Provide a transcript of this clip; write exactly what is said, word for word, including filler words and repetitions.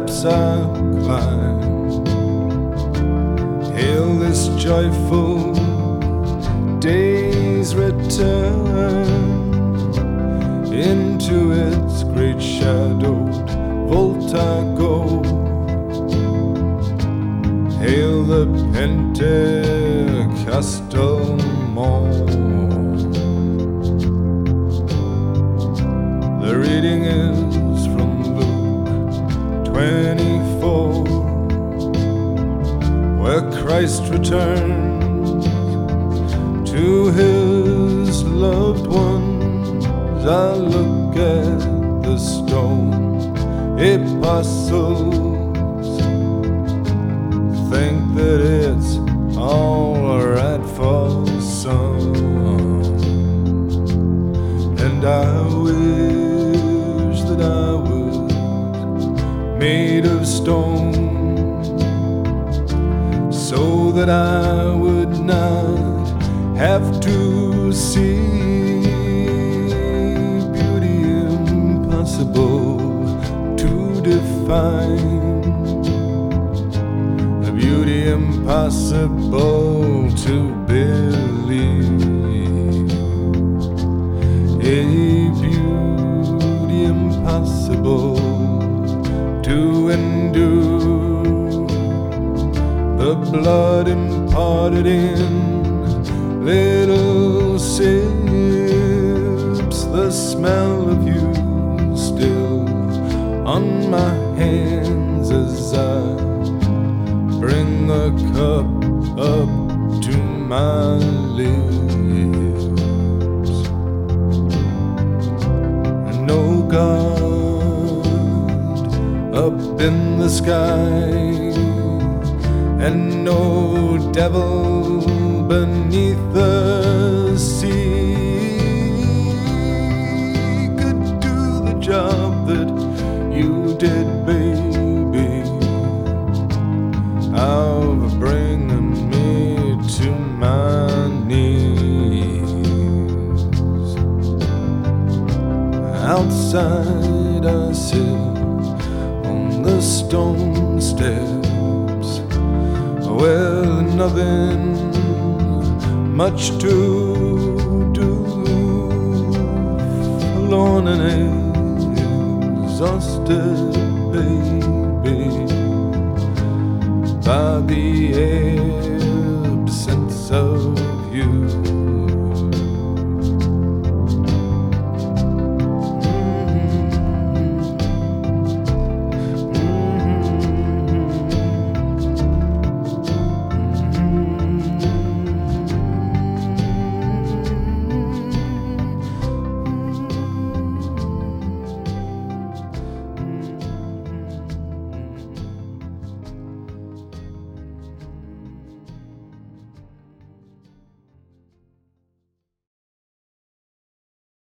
steps I climb. Hail this joyful day's return into its great shadowed vault I go. Hail the Pentecostal morn. The reading is from Luke twenty-four, where Christ returns to his loved ones. I look at the stone apostles, think that it's all right for some, and I wish that I was made of stone, so that I would not have to see beauty impossible to define, a beauty impossible to believe, a beauty impossible to endure, the blood imparted in little sips, the smell of you still on my hands as I bring a cup up to my lips. I know God up in the sky, and no devil beneath the sea could do the job that you did, baby, of bringing me to my knees. Outside I sit on the stone steps, with nothing much to do, forlorn and exhausted, baby, by the